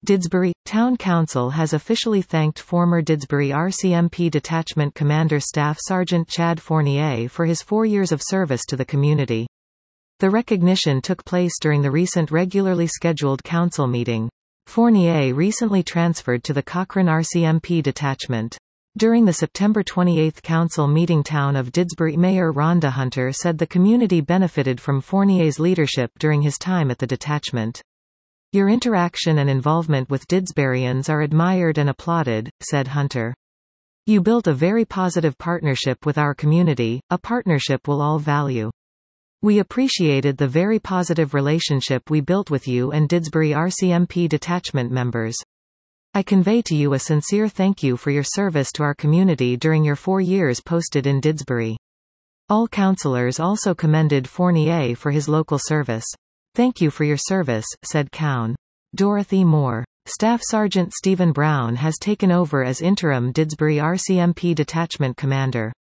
Didsbury Town Council has officially thanked former Didsbury RCMP Detachment Commander Staff Sergeant Chad Fournier for his 4 years of service to the community. The recognition took place during the recent regularly scheduled council meeting. Fournier recently transferred to the Cochrane RCMP detachment. During the September 28 council meeting, Town of Didsbury Mayor Rhonda Hunter said the community benefited from Fournier's leadership during his time at the detachment. "Your interaction and involvement with Didsburyans are admired and applauded," said Hunter. "You built a very positive partnership with our community, a partnership we'll all value. We appreciated the very positive relationship we built with you and Didsbury RCMP detachment members. I convey to you a sincere thank you for your service to our community during your 4 years posted in Didsbury." All councillors also commended Fournier for his local service. "Thank you for your service," said Cown. Dorothy Moore. Staff Sergeant Stephen Brown has taken over as interim Didsbury RCMP detachment commander.